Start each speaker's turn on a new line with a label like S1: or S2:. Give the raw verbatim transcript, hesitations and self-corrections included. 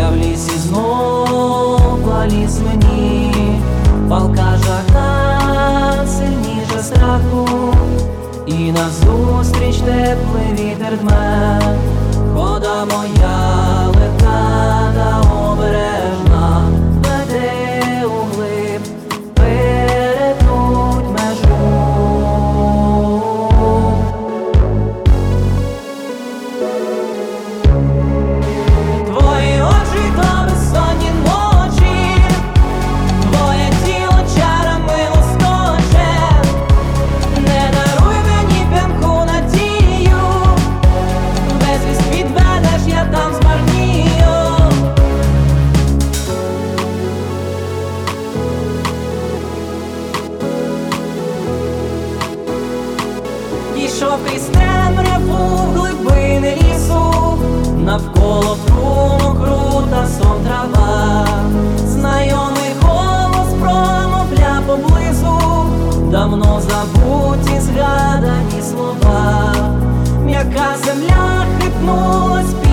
S1: Я в лісі знов поліз мені, палка жага сильніше страху, і назустріч теплий вітер дме. Хода моя легка та обережна, веде углиб, перетнуть межу. Твої очі то безсонні ночі, твоє тіло чарами лоскоче. Не даруй мені п'янку надію, безвість підведеш, я там змарнію. Дійшов крізь темряву в глибини лісу, навколо струмок крута сон трава. Знайомий голос промовляв поблизу давно забуті згадані слова. М'яка земля хитнулась під